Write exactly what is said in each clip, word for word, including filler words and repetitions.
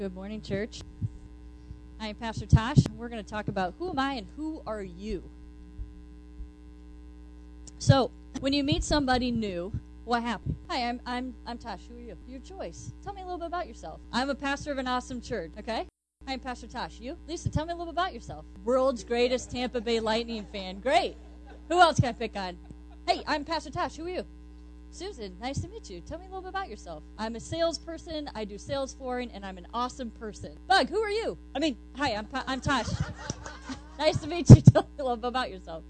Good morning, church. I'm Pastor Tosh. We're going to talk about who am I and who are you. So, when you meet somebody new, what happened? Hi, I'm I'm I'm Tosh. Who are you? Your choice. Tell me a little bit about yourself. I'm a pastor of an awesome church. Okay. I'm Pastor Tosh. You, Lisa. Tell me a little bit about yourself. World's greatest Tampa Bay Lightning fan. Great. Who else can I pick on? Hey, I'm Pastor Tosh. Who are you? Susan, nice to meet you. Tell me a little bit about yourself. I'm a salesperson. I do sales flooring, and I'm an awesome person. Bug, who are you? I mean, hi, I'm I'm Tosh. Nice to meet you. Tell me a little bit about yourself.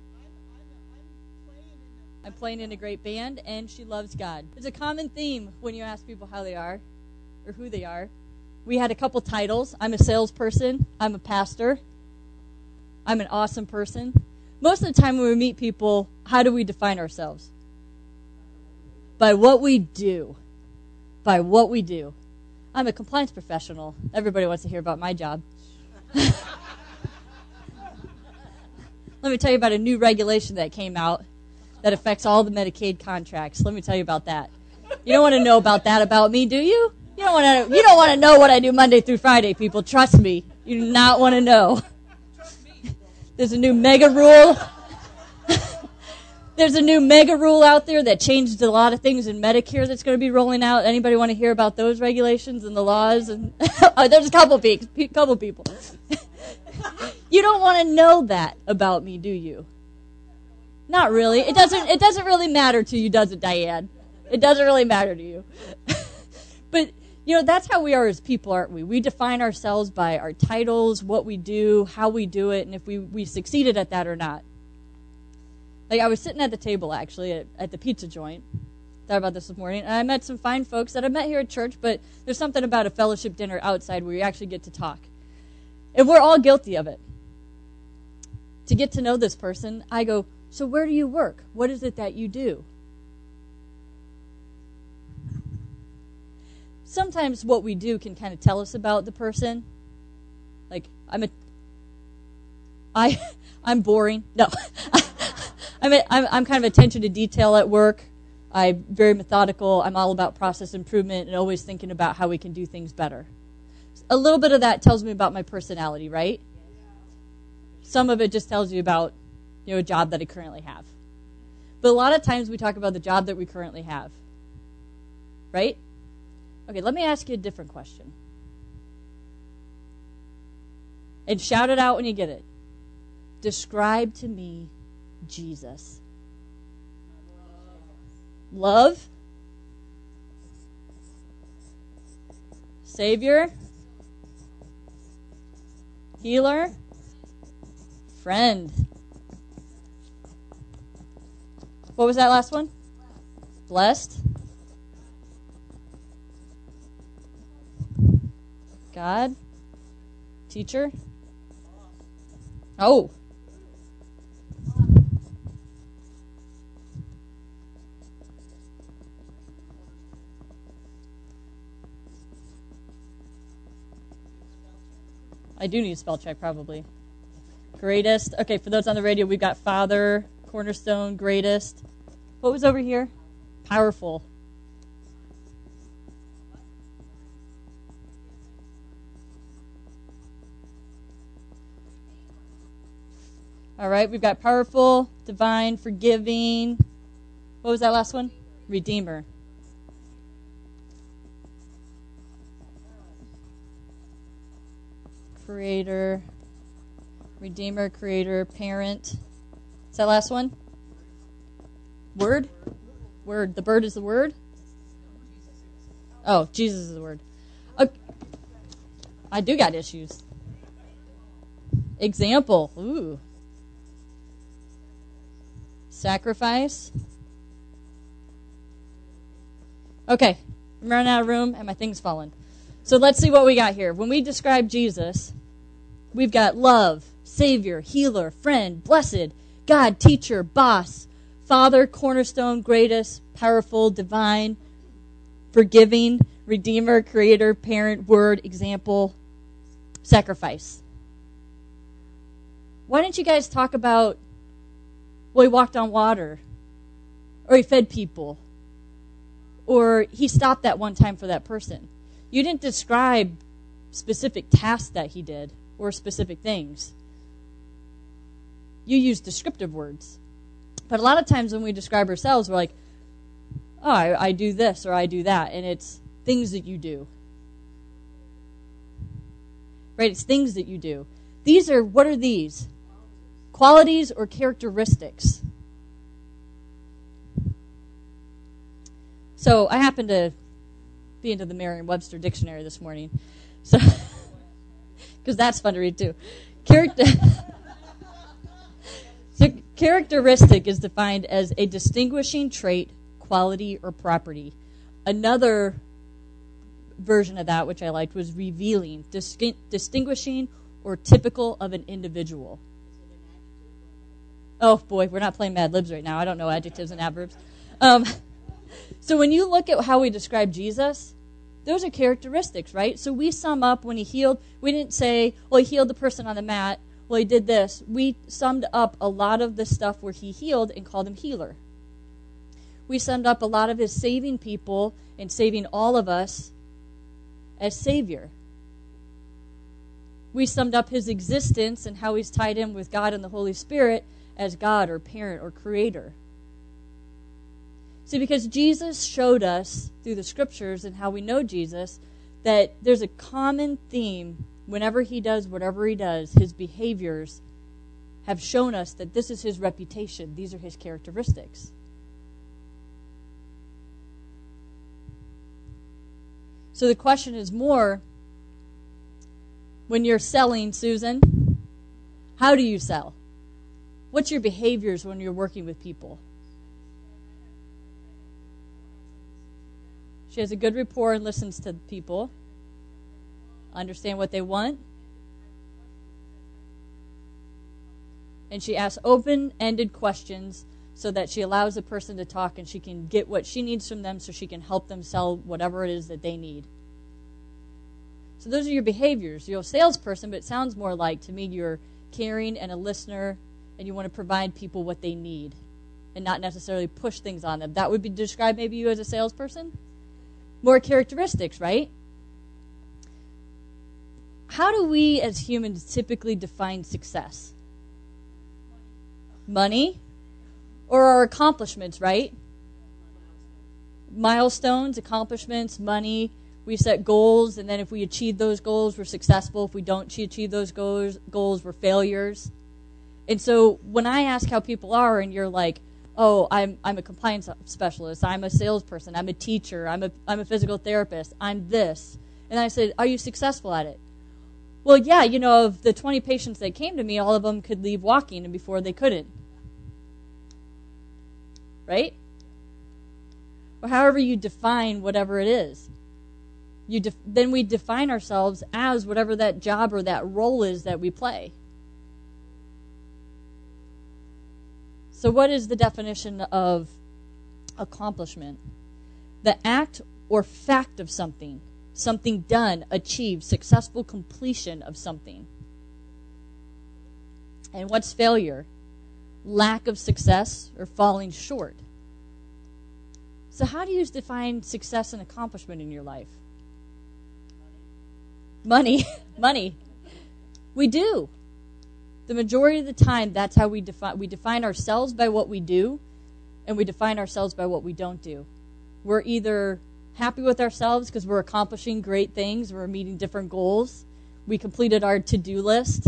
I'm playing in a great band, and she loves God. There's a common theme when you ask people how they are or who they are. We had a couple titles. I'm a salesperson. I'm a pastor. I'm an awesome person. Most of the time when we meet people, how do we define ourselves? By what we do. By what we do. I'm a compliance professional. Everybody wants to hear about my job. Let me tell you about a new regulation that came out that affects all the Medicaid contracts. Let me tell you about that. You don't want to know about that about me, do you? You don't want to. You don't want to know what I do Monday through Friday, people. Trust me. You do not want to know. There's a new mega rule. There's a new mega rule out there that changed a lot of things in Medicare that's going to be rolling out. Anybody want to hear about those regulations and the laws? And oh, there's a couple people. Couple people. You don't want to know that about me, do you? Not really. It doesn't. It doesn't really matter to you, does it, Diane? It doesn't really matter to you. But you know, that's how we are as people, aren't we? We define ourselves by our titles, what we do, how we do it, and if we we succeeded at that or not. Like, I was sitting at the table, actually, at, at the pizza joint. Thought about this this morning. And I met some fine folks that I met here at church, but there's something about a fellowship dinner outside where you actually get to talk. And we're all guilty of it. To get to know this person, I go, so where do you work? What is it that you do? Sometimes what we do can kind of tell us about the person. Like, I'm a... I, I'm boring. No. I'm, a, I'm I'm kind of attention to detail at work. I'm very methodical. I'm all about process improvement and always thinking about how we can do things better. A little bit of that tells me about my personality, right? Some of it just tells you about, you know, a job that I currently have. But a lot of times we talk about the job that we currently have, right? Okay, let me ask you a different question. And shout it out when you get it. Describe to me Jesus. Love. Savior. Healer. Friend. What was that last one? Blessed. God. Teacher. Oh. I do need a spell check, probably. Greatest. Okay, for those on the radio, we've got Father, Cornerstone, Greatest. What was over here? Powerful. All right, we've got Powerful, Divine, Forgiving. What was that last one? Redeemer. Creator, Redeemer, Creator, Parent. Is that last one? Word? Word. The bird is the word? Oh, Jesus is the word. Okay. I do got issues. Example. Ooh. Sacrifice. Okay. I'm running out of room and my thing's falling. So let's see what we got here. When we describe Jesus, we've got love, Savior, healer, friend, blessed, God, teacher, boss, Father, cornerstone, greatest, powerful, divine, forgiving, redeemer, creator, parent, word, example, sacrifice. Why don't you guys talk about, well, he walked on water, or he fed people, or he stopped that one time for that person? You didn't describe specific tasks that he did or specific things. You use descriptive words. But a lot of times when we describe ourselves, we're like, oh, I, I do this or I do that. And it's things that you do. Right? It's things that you do. These are, what are these? Qualities or characteristics. So I happened to be into the Merriam-Webster dictionary this morning. So, because that's fun to read too. Character. So characteristic is defined as a distinguishing trait, quality, or property. Another version of that, which I liked, was revealing, dis- distinguishing, or typical of an individual. Oh boy, we're not playing Mad Libs right now. I don't know adjectives and adverbs. Um, so when you look at how we describe Jesus, those are characteristics, right? So we sum up when he healed. We didn't say, well, he healed the person on the mat. Well, he did this. We summed up a lot of the stuff where he healed and called him healer. We summed up a lot of his saving people and saving all of us as Savior. We summed up his existence and how he's tied in with God and the Holy Spirit as God or parent or creator. See, because Jesus showed us through the scriptures and how we know Jesus that there's a common theme whenever he does whatever he does. His behaviors have shown us that this is his reputation. These are his characteristics. So the question is more, when you're selling, Susan, how do you sell? What's your behaviors when you're working with people? She has a good rapport and listens to people. Understand what they want. And she asks open-ended questions so that she allows the person to talk and she can get what she needs from them so she can help them sell whatever it is that they need. So those are your behaviors. You're a salesperson, but it sounds more like, to me, you're caring and a listener, and you want to provide people what they need and not necessarily push things on them. That would be describe maybe you as a salesperson? More characteristics, right? How do we as humans typically define success? Money? Or our accomplishments, right? Milestones, accomplishments, money. We set goals, and then if we achieve those goals, we're successful. If we don't achieve those goals, goals, we're failures. And so when I ask how people are, and you're like, oh, I'm I'm a compliance specialist, I'm a salesperson, I'm a teacher, I'm a I'm a physical therapist, I'm this. And I said, are you successful at it? Well, yeah, you know, of the twenty patients that came to me, all of them could leave walking, and before they couldn't. Right? Or however you define whatever it is. You def- then we define ourselves as whatever that job or that role is that we play. So what is the definition of accomplishment? The act or fact of something. Something done, achieved, successful completion of something. And what's failure? Lack of success or falling short. So how do you define success and accomplishment in your life? Money. Money. We do. The majority of the time, that's how we define. We define ourselves by what we do, and we define ourselves by what we don't do. We're either happy with ourselves because we're accomplishing great things, we're meeting different goals, we completed our to-do list,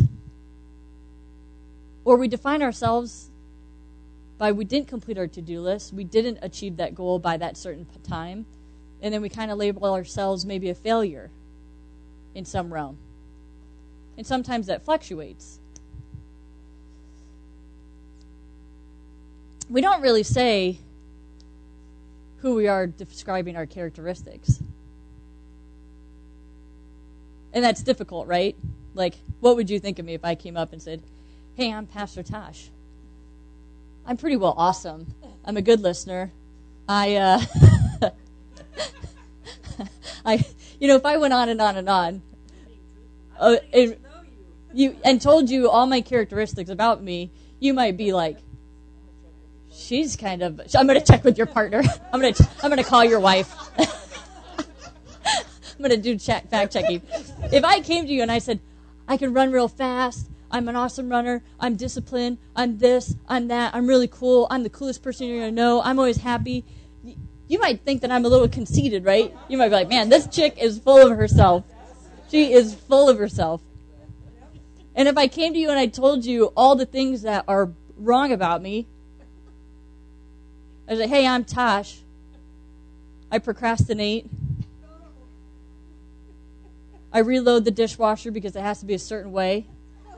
or we define ourselves by we didn't complete our to-do list, we didn't achieve that goal by that certain time, and then we kind of label ourselves maybe a failure in some realm. And sometimes that fluctuates. We don't really say who we are describing our characteristics. And that's difficult, right? Like, what would you think of me if I came up and said, hey, I'm Pastor Tosh. I'm pretty well awesome. I'm a good listener. I, uh, I, you know, if I went on and on and on, uh, it, you and told you all my characteristics about me, you might be like, she's kind of. I'm going to check with your partner. I'm going to. I'm going to call your wife. I'm going to do check, fact checking. If I came to you and I said, I can run real fast, I'm an awesome runner, I'm disciplined, I'm this, I'm that, I'm really cool, I'm the coolest person you're going to know, I'm always happy, you might think that I'm a little conceited, right? You might be like, man, this chick is full of herself. She is full of herself. And if I came to you and I told you all the things that are wrong about me, I was like, hey, I'm Tosh. I procrastinate. I reload the dishwasher because it has to be a certain way.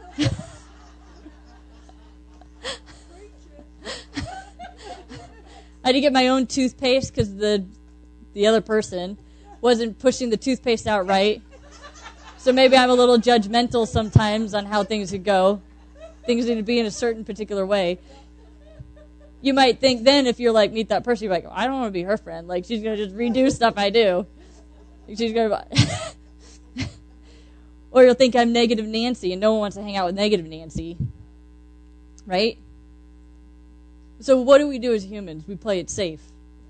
I had to get my own toothpaste because the the other person wasn't pushing the toothpaste out right. So maybe I'm a little judgmental sometimes on how things could go. Things need to be in a certain particular way. You might think then if you're like, meet that person, you're like, I don't want to be her friend. Like, she's going to just redo stuff I do. She's going to... Or you'll think I'm negative Nancy, and no one wants to hang out with negative Nancy. Right? So what do we do as humans? We play it safe.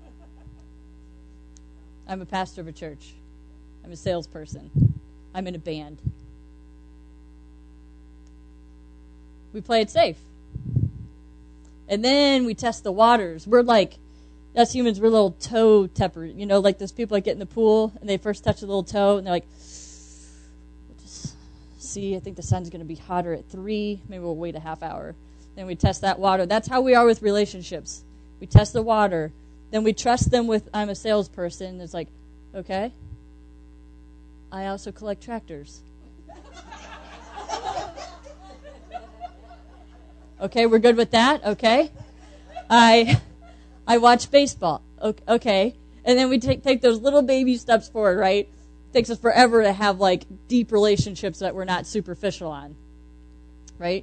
I'm a pastor of a church. I'm a salesperson. I'm in a band. We play it safe. And then we test the waters. We're like, us humans, we're little toe tappers. You know, like those people that get in the pool, and they first touch a little toe, and they're like, we'll just see, I think the sun's going to be hotter at three. Maybe we'll wait a half hour. Then we test that water. That's how we are with relationships. We test the water. Then we trust them with, I'm a salesperson. It's like, okay. I also collect tractors. Okay, we're good with that. Okay. I I watch baseball. Okay. And then we take take those little baby steps forward, right? It takes us forever to have like deep relationships that we're not superficial on. Right?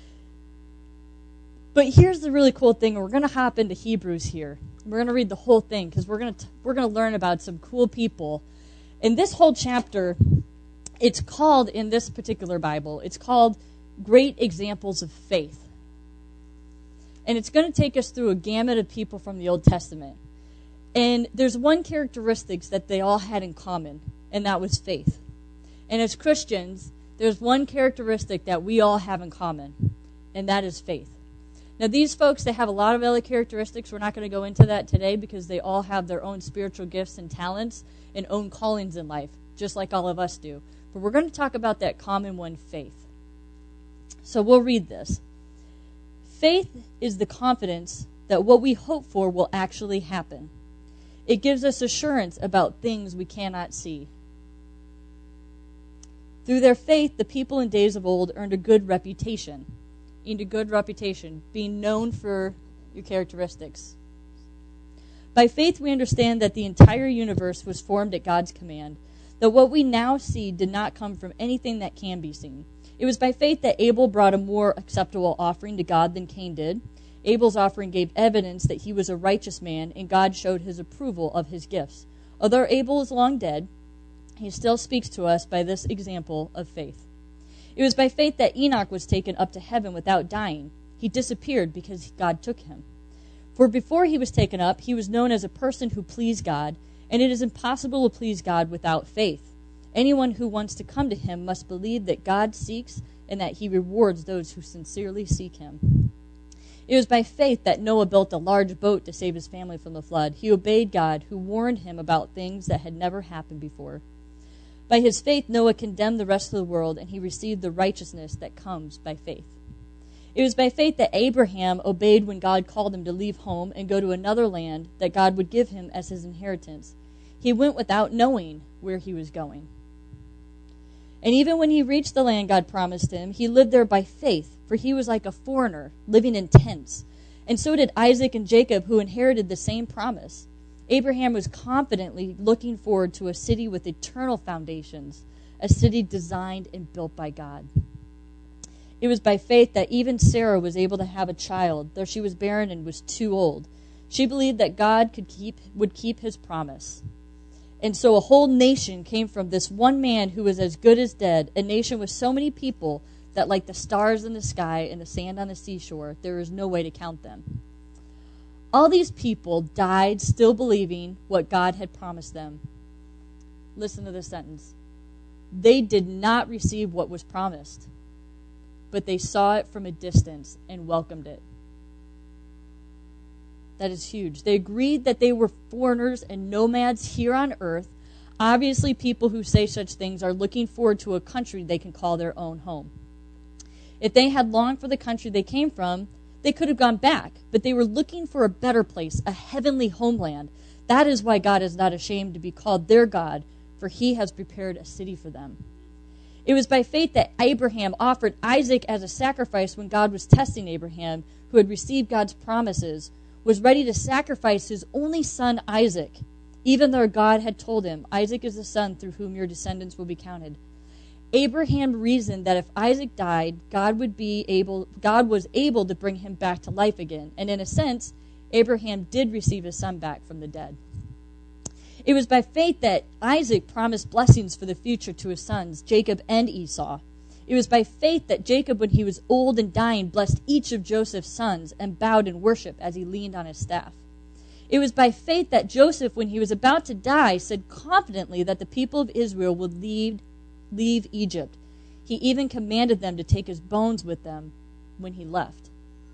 But here's the really cool thing. We're going to hop into Hebrews here. We're going to read the whole thing because we're going to we're going to learn about some cool people. In this whole chapter, it's called, in this particular Bible, it's called Great Examples of Faith. And it's going to take us through a gamut of people from the Old Testament. And there's one characteristic that they all had in common, and that was faith. And as Christians, there's one characteristic that we all have in common, and that is faith. Now, these folks, they have a lot of other characteristics. We're not going to go into that today because they all have their own spiritual gifts and talents and own callings in life, just like all of us do. But we're going to talk about that common one, faith. So we'll read this. Faith is the confidence that what we hope for will actually happen. It gives us assurance about things we cannot see. Through their faith, the people in days of old earned a good reputation. Earned a good reputation, being known for your characteristics. By faith, we understand that the entire universe was formed at God's command, that what we now see did not come from anything that can be seen. It was by faith that Abel brought a more acceptable offering to God than Cain did. Abel's offering gave evidence that he was a righteous man, and God showed his approval of his gifts. Although Abel is long dead, he still speaks to us by this example of faith. It was by faith that Enoch was taken up to heaven without dying. He disappeared because God took him. For before he was taken up, he was known as a person who pleased God, and it is impossible to please God without faith. Anyone who wants to come to him must believe that God seeks and that he rewards those who sincerely seek him. It was by faith that Noah built a large boat to save his family from the flood. He obeyed God, who warned him about things that had never happened before. By his faith, Noah condemned the rest of the world, and he received the righteousness that comes by faith. It was by faith that Abraham obeyed when God called him to leave home and go to another land that God would give him as his inheritance. He went without knowing where he was going. And even when he reached the land God promised him, he lived there by faith, for he was like a foreigner living in tents. And so did Isaac and Jacob, who inherited the same promise. Abraham was confidently looking forward to a city with eternal foundations, a city designed and built by God. It was by faith that even Sarah was able to have a child, though she was barren and was too old. She believed that God could keep would keep his promise. And so a whole nation came from this one man who was as good as dead, a nation with so many people that like the stars in the sky and the sand on the seashore, there is no way to count them. All these people died still believing what God had promised them. Listen to this sentence. They did not receive what was promised, but they saw it from a distance and welcomed it. That is huge. They agreed that they were foreigners and nomads here on earth. Obviously, people who say such things are looking forward to a country they can call their own home. If they had longed for the country they came from, they could have gone back, but they were looking for a better place, a heavenly homeland. That is why God is not ashamed to be called their God, for he has prepared a city for them. It was by faith that Abraham offered Isaac as a sacrifice when God was testing Abraham, who had received God's promises, was ready to sacrifice his only son Isaac, even though God had told him, Isaac is the son through whom your descendants will be counted. Abraham reasoned that if Isaac died, God would be able, God was able to bring him back to life again. And in a sense, Abraham did receive his son back from the dead. It was by faith that Isaac promised blessings for the future to his sons, Jacob and Esau. It was by faith that Jacob, when he was old and dying, blessed each of Joseph's sons and bowed in worship as he leaned on his staff. It was by faith that Joseph, when he was about to die, said confidently that the people of Israel would leave, leave Egypt. He even commanded them to take his bones with them when he left.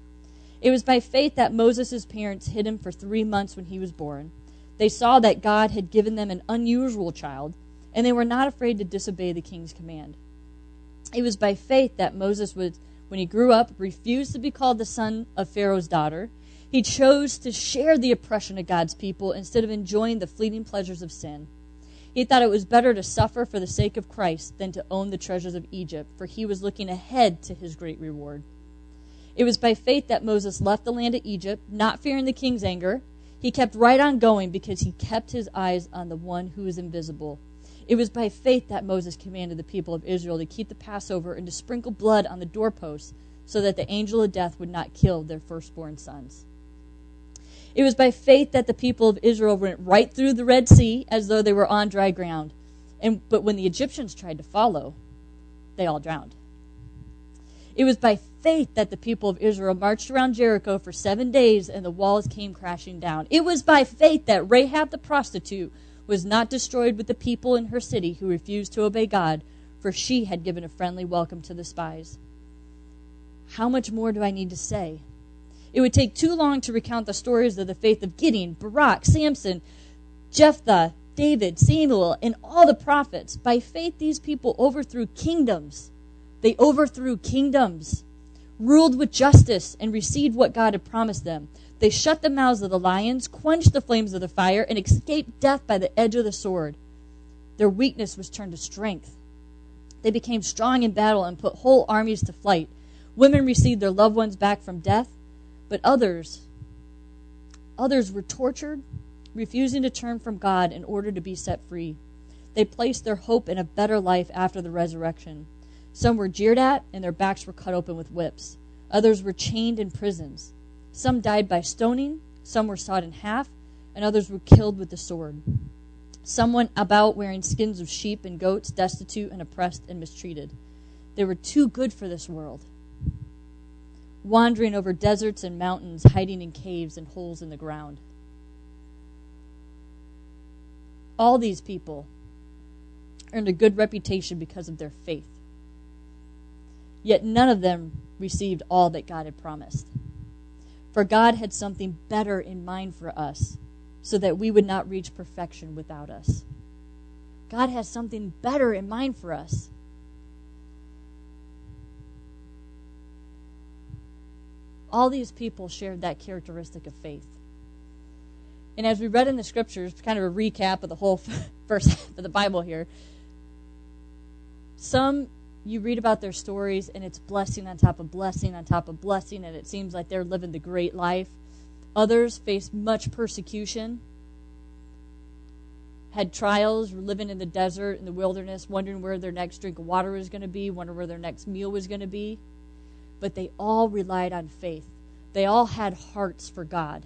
It was by faith that Moses' parents hid him for three months when he was born. They saw that God had given them an unusual child, and they were not afraid to disobey the king's command. It was by faith that Moses would, when he grew up, refused to be called the son of Pharaoh's daughter. He chose to share the oppression of God's people instead of enjoying the fleeting pleasures of sin. He thought it was better to suffer for the sake of Christ than to own the treasures of Egypt, for he was looking ahead to his great reward. It was by faith that Moses left the land of Egypt, not fearing the king's anger. He kept right on going because he kept his eyes on the one who is invisible. It was by faith that Moses commanded the people of Israel to keep the Passover and to sprinkle blood on the doorposts so that the angel of death would not kill their firstborn sons. It was by faith that the people of Israel went right through the Red Sea as though they were on dry ground. And but when the Egyptians tried to follow, they all drowned. It was by faith that the people of Israel marched around Jericho for seven days and the walls came crashing down. It was by faith that Rahab the prostitute was not destroyed with the people in her city who refused to obey God, for she had given a friendly welcome to the spies. How much more do I need to say? It would take too long to recount the stories of the faith of Gideon, Barak, Samson, Jephthah, David, Samuel, and all the prophets. By faith, these people overthrew kingdoms. They overthrew kingdoms, ruled with justice, and received what God had promised them. They shut the mouths of the lions, quenched the flames of the fire, and escaped death by the edge of the sword. Their weakness was turned to strength. They became strong in battle and put whole armies to flight. Women received their loved ones back from death, but others, others were tortured, refusing to turn from God in order to be set free. They placed their hope in a better life after the resurrection. Some were jeered at, and their backs were cut open with whips. Others were chained in prisons. Some died by stoning, some were sawed in half, and others were killed with the sword. Some went about wearing skins of sheep and goats, destitute and oppressed and mistreated. They were too good for this world, wandering over deserts and mountains, hiding in caves and holes in the ground. All these people earned a good reputation because of their faith. Yet none of them received all that God had promised. For God had something better in mind for us, so that we would not reach perfection without us. God has something better in mind for us. All these people shared that characteristic of faith. And as we read in the scriptures, kind of a recap of the whole first half of the Bible here, some you read about their stories and it's blessing on top of blessing on top of blessing, and it seems like they're living the great life. Others faced much persecution, had trials, were living in the desert, in the wilderness, wondering where their next drink of water was going to be, wondering where their next meal was going to be. But they all relied on faith. They all had hearts for God.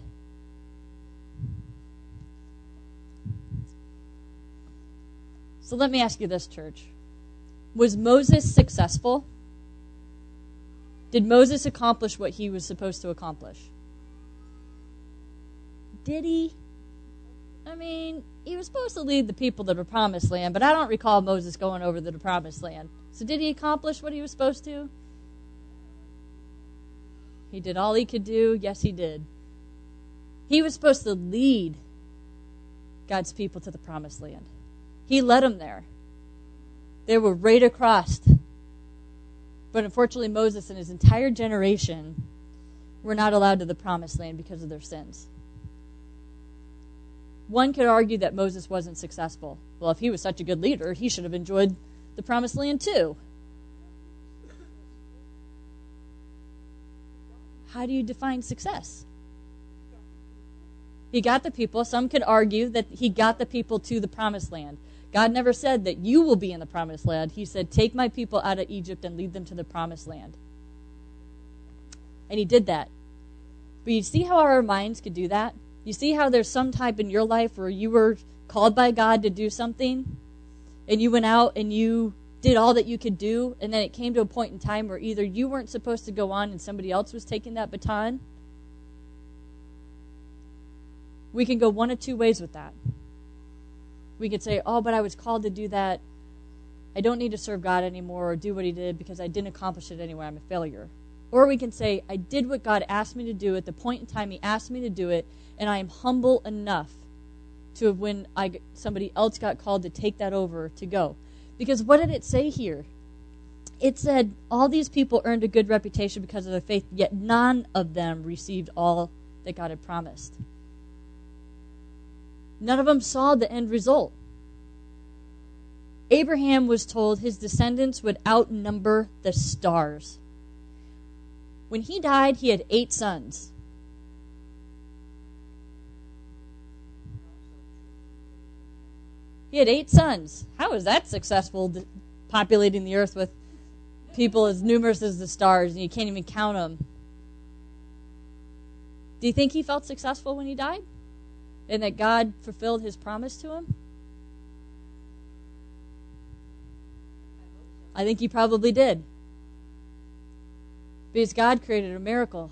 So let me ask you this, church. Was Moses successful? Did Moses accomplish what he was supposed to accomplish? Did he? I mean, he was supposed to lead the people to the promised land, but I don't recall Moses going over to the promised land. So did he accomplish what he was supposed to? He did all he could do. Yes, he did. He was supposed to lead God's people to the promised land. He led them there. They were right across. But unfortunately, Moses and his entire generation were not allowed to the promised land because of their sins. One could argue that Moses wasn't successful. Well, if he was such a good leader, he should have enjoyed the promised land too. How do you define success? He got the people. Some could argue that he got the people to the promised land. God never said that you will be in the promised land. He said, take my people out of Egypt and lead them to the promised land. And he did that. But you see how our minds could do that? You see how there's some type in your life where you were called by God to do something, and you went out and you did all that you could do, and then it came to a point in time where either you weren't supposed to go on and somebody else was taking that baton. We can go one of two ways with that. We could say, oh, but I was called to do that. I don't need to serve God anymore or do what he did because I didn't accomplish it anyway. I'm a failure. Or we can say, I did what God asked me to do at the point in time he asked me to do it, and I am humble enough to when I, somebody else got called to take that over to go. Because what did it say here? It said all these people earned a good reputation because of their faith, yet none of them received all that God had promised. None of them saw the end result. Abraham was told his descendants would outnumber the stars. When he died, he had eight sons. He had eight sons. How is that successful, populating the earth with people as numerous as the stars, and you can't even count them? Do you think he felt successful when he died? And that God fulfilled his promise to him? I think he probably did. Because God created a miracle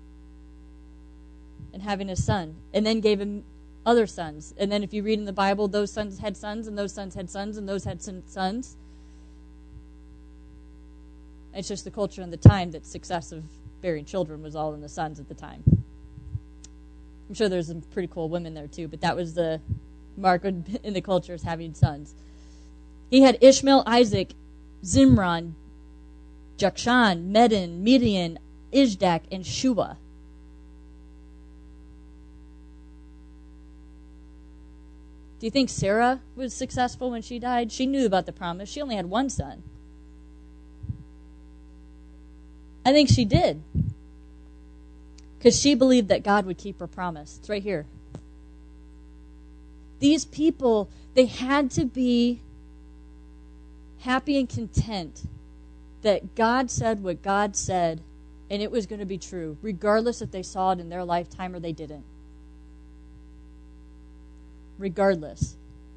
in having a son, and then gave him other sons. And then if you read in the Bible, those sons had sons, and those sons had sons, and those had sons. It's just the culture and the time that success of bearing children was all in the sons at the time. I'm sure there's some pretty cool women there too, but that was the mark in the culture, is having sons. He had Ishmael, Isaac, Zimran, Jokshan, Medan, Midian, Ishdak, and Shua. Do you think Sarah was successful when she died? She knew about the promise. She only had one son. I think she did. Because she believed that God would keep her promise. It's right here. These people, they had to be happy and content that God said what God said, and it was going to be true, regardless if they saw it in their lifetime or they didn't. Regardless.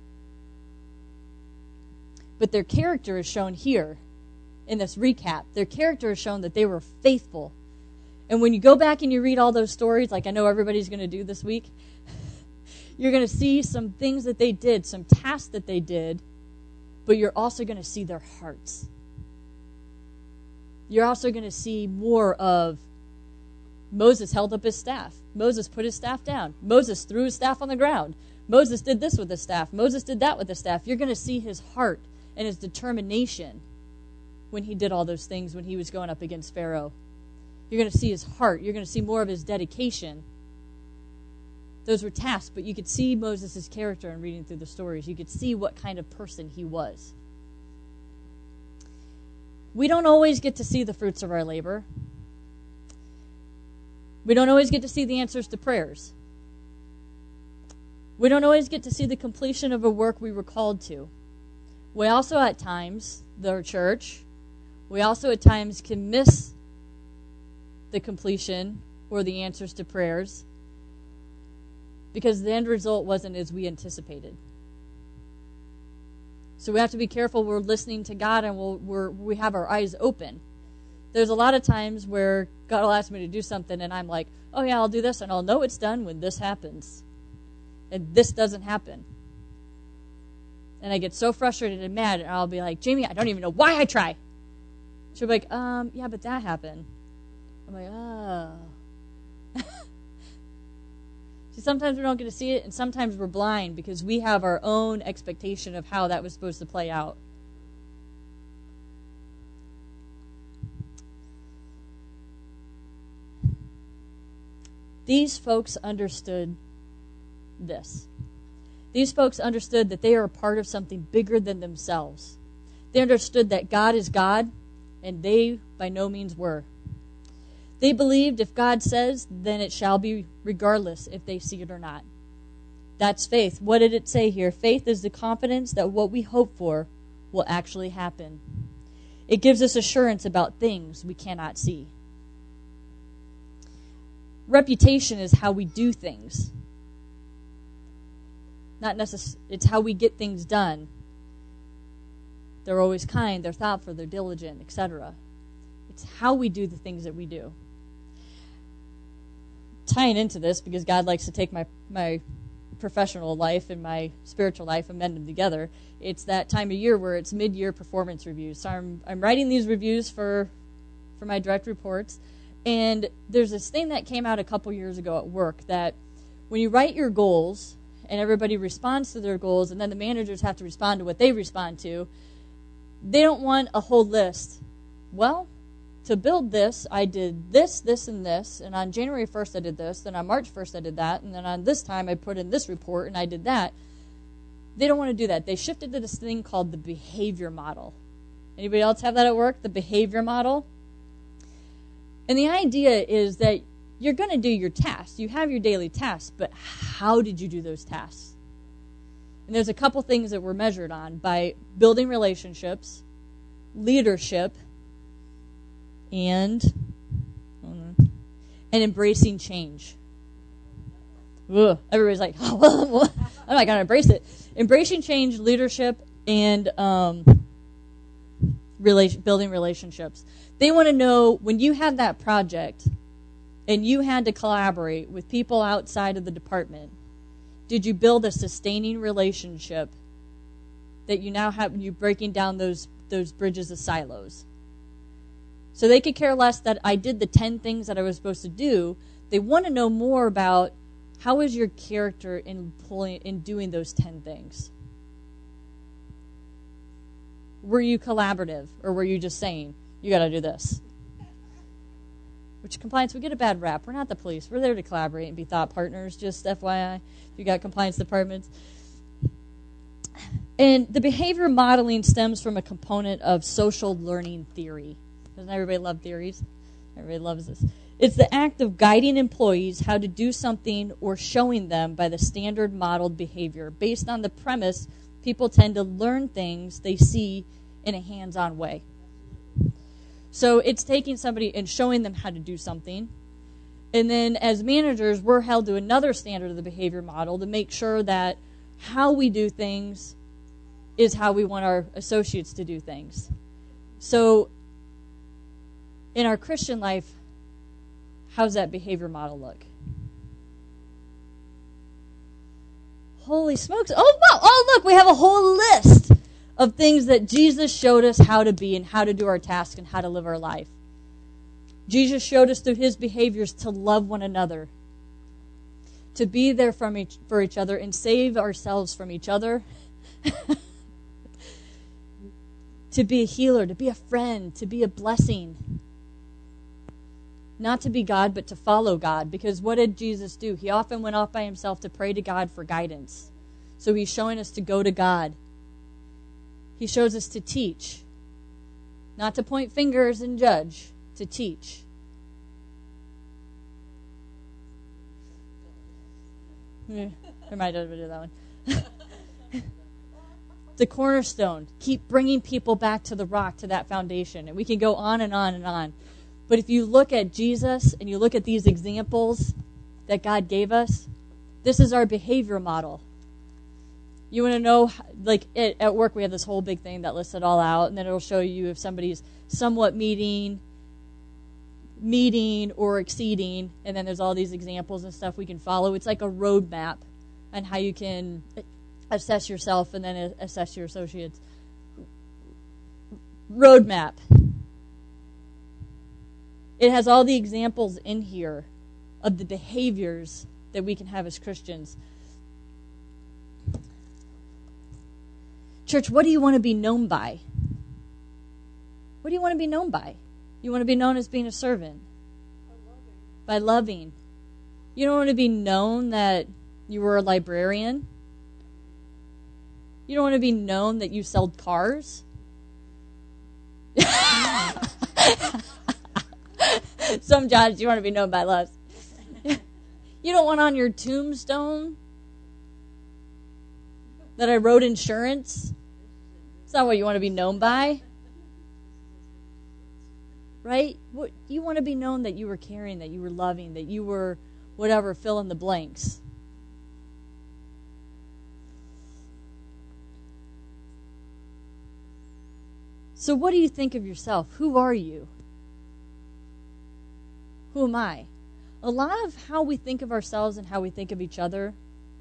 But their character is shown here in this recap. Their character is shown that they were faithful. And when you go back and you read all those stories, like I know everybody's going to do this week, you're going to see some things that they did, some tasks that they did, but you're also going to see their hearts. You're also going to see more of Moses held up his staff. Moses put his staff down. Moses threw his staff on the ground. Moses did this with his staff. Moses did that with his staff. You're going to see his heart and his determination when he did all those things, when he was going up against Pharaoh. You're going to see his heart. You're going to see more of his dedication. Those were tasks, but you could see Moses' character in reading through the stories. You could see what kind of person he was. We don't always get to see the fruits of our labor. We don't always get to see the answers to prayers. We don't always get to see the completion of a work we were called to. We also at times, the church, we also at times can miss the completion or the answers to prayers because the end result wasn't as we anticipated. So we have to be careful we're listening to God and we'll, we're, we have our eyes open. There's a lot of times where God will ask me to do something and I'm like, oh yeah, I'll do this, and I'll know it's done when this happens. and this doesn't happen. And I get so frustrated and mad, and I'll be like, Jamie, I don't even know why I try. She'll be like, um, yeah, but that happened. I'm like, oh. See, sometimes we don't get to see it, and sometimes we're blind because we have our own expectation of how that was supposed to play out. These folks understood this. These folks understood that they are a part of something bigger than themselves. They understood that God is God, and they by no means were. They believed if God says, then it shall be, regardless if they see it or not. That's faith. What did it say here? Faith is the confidence that what we hope for will actually happen. It gives us assurance about things we cannot see. Reputation is how we do things. Not necessarily, it's how we get things done. They're always kind, they're thoughtful, they're diligent, et cetera. It's how we do the things that we do. Tying into this, because God likes to take my, my professional life and my spiritual life and mend them together, it's that time of year where it's mid-year performance reviews. So I'm, I'm writing these reviews for, for my direct reports, and there's this thing that came out a couple years ago at work that when you write your goals, and everybody responds to their goals, and then the managers have to respond to what they respond to, they don't want a whole list. Well, to build this, I did this, this, and this, and on January first I did this, then on March first I did that, and then on this time I put in this report and I did that. They don't want to do that. They shifted to this thing called the behavior model. Anybody else have that at work, the behavior model? And the idea is that you're going to do your tasks. You have your daily tasks, but how did you do those tasks? And there's a couple things that we're measured on by building relationships, leadership, and and embracing change. Ugh, everybody's like, oh, well, I'm not going to embrace it. Embracing change, leadership, and um, relation, building relationships. They want to know when you have that project and you had to collaborate with people outside of the department, did you build a sustaining relationship that you now have, you breaking down those those bridges of silos? So they could care less that I did the ten things that I was supposed to do. They want to know more about how is your character in pulling in doing those ten things. Were you collaborative, or were you just saying, you got to do this? Which compliance, we get a bad rap. We're not the police. We're there to collaborate and be thought partners, just F Y I, if you got compliance departments. And the behavior modeling stems from a component of social learning theory. Doesn't everybody love theories? Everybody loves this. It's the act of guiding employees how to do something or showing them by the standard modeled behavior. Based on the premise, people tend to learn things they see in a hands-on way. So it's taking somebody and showing them how to do something. And then as managers, we're held to another standard of the behavior model to make sure that how we do things is how we want our associates to do things. So in our Christian life, how's that behavior model look? Holy smokes. Oh, wow. Oh, look, we have a whole list of things that Jesus showed us how to be and how to do our task and how to live our life. Jesus showed us through his behaviors to love one another, to be there from each, for each other and save ourselves from each other, to be a healer, to be a friend, to be a blessing. Not to be God, but to follow God. Because what did Jesus do? He often went off by himself to pray to God for guidance. So he's showing us to go to God. He shows us to teach. Not to point fingers and judge. To teach. I might have to do that one. The cornerstone. Keep bringing people back to the rock, to that foundation. And we can go on and on and on. But if you look at Jesus and you look at these examples that God gave us, this is our behavior model. You want to know, like it, at work we have this whole big thing that lists it all out, and then it'll show you if somebody's somewhat meeting, meeting or exceeding, and then there's all these examples and stuff we can follow. It's like a roadmap and how you can assess yourself and then assess your associates. Roadmap. It has all the examples in here of the behaviors that we can have as Christians. Church, what do you want to be known by? What do you want to be known by? You want to be known as being a servant. By loving. By loving. You don't want to be known that you were a librarian. You don't want to be known that you sold cars. Some jobs you want to be known by less. You don't want on your tombstone that I wrote insurance. It's not what you want to be known by. Right? What, you want to be known that you were caring, that you were loving, that you were whatever, fill in the blanks. So what do you think of yourself? Who are you? Who am I? A lot of how we think of ourselves and how we think of each other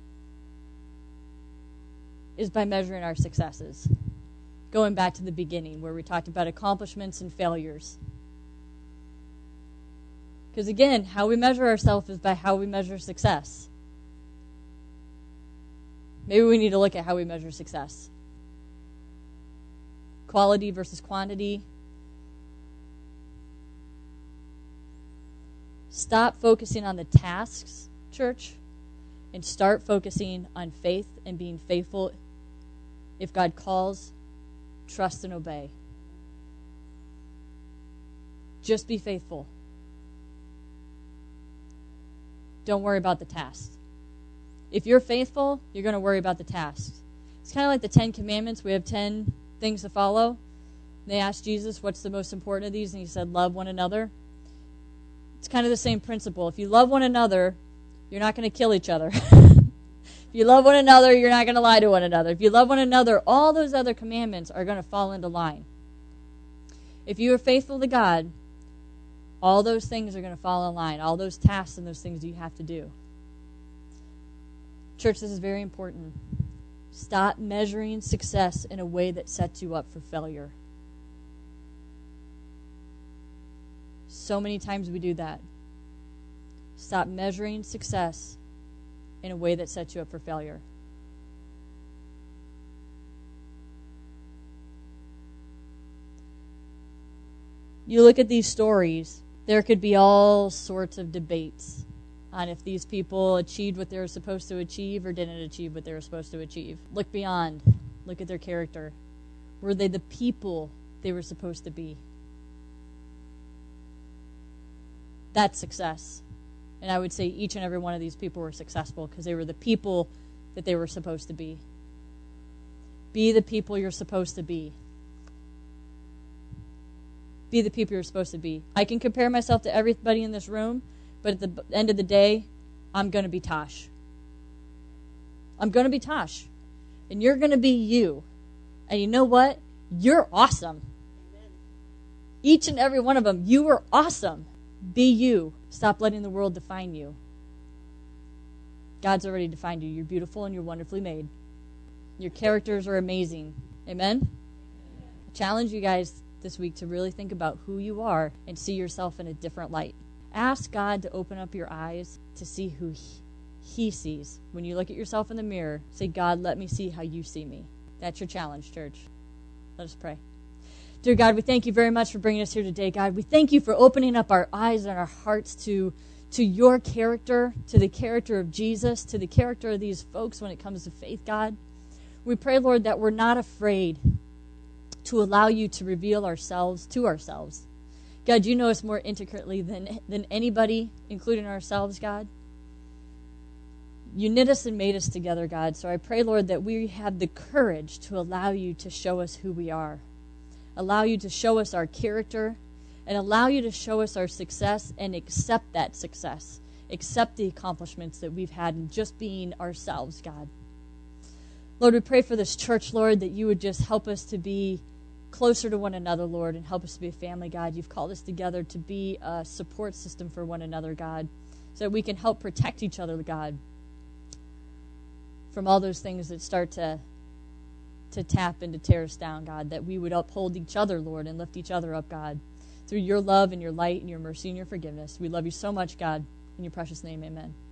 is by measuring our successes. Going back to the beginning where we talked about accomplishments and failures. Because again, how we measure ourselves is by how we measure success. Maybe we need to look at how we measure success. Quality versus quantity. Stop focusing on the tasks, church, and start focusing on faith and being faithful. If God calls, trust and obey. Just be faithful. Don't worry about the tasks. If you're faithful, you're going to worry about the tasks. It's kind of like the Ten Commandments. We have ten things to follow. They asked Jesus, what's the most important of these? And he said, love one another. It's kind of the same principle. If you love one another, you're not going to kill each other. If you love one another, you're not going to lie to one another. If you love one another, all those other commandments are going to fall into line. If you are faithful to God, all those things are going to fall in line. All those tasks and those things you have to do. Church, this is very important. Stop measuring success in a way that sets you up for failure. So many times we do that. Stop measuring success in a way that sets you up for failure. You look at these stories, there could be all sorts of debates on if these people achieved what they were supposed to achieve or didn't achieve what they were supposed to achieve. Look beyond. Look at their character. Were they the people they were supposed to be? That's success. And I would say each and every one of these people were successful because they were the people that they were supposed to be. Be the people you're supposed to be. Be the people you're supposed to be. I can compare myself to everybody in this room, but at the end of the day, I'm going to be Tosh. I'm going to be Tosh. And you're going to be you. And you know what? You're awesome. Amen. Each and every one of them, you are awesome. Be you. Stop letting the world define you. God's already defined you. You're beautiful and you're wonderfully made. Your characters are amazing. Amen? I challenge you guys this week to really think about who you are and see yourself in a different light. Ask God to open up your eyes to see who he, he sees. When you look at yourself in the mirror, say, God, let me see how you see me. That's your challenge, church. Let us pray. Dear God, we thank you very much for bringing us here today, God. We thank you for opening up our eyes and our hearts to, to your character, to the character of Jesus, to the character of these folks when it comes to faith, God. We pray, Lord, that we're not afraid to allow you to reveal ourselves to ourselves. God, you know us more intricately than, than anybody, including ourselves, God. You knit us and made us together, God. So I pray, Lord, that we have the courage to allow you to show us who we are. Allow you to show us our character, and allow you to show us our success and accept that success. Accept the accomplishments that we've had in just being ourselves, God. Lord, we pray for this church, Lord, that you would just help us to be closer to one another, Lord, and help us to be a family, God. You've called us together to be a support system for one another, God, so that we can help protect each other, God. from all those things that start to to tap and to tear us down, God, that we would uphold each other, Lord, and lift each other up, God, through your love and your light and your mercy and your forgiveness. We love you so much, God. In your precious name, amen.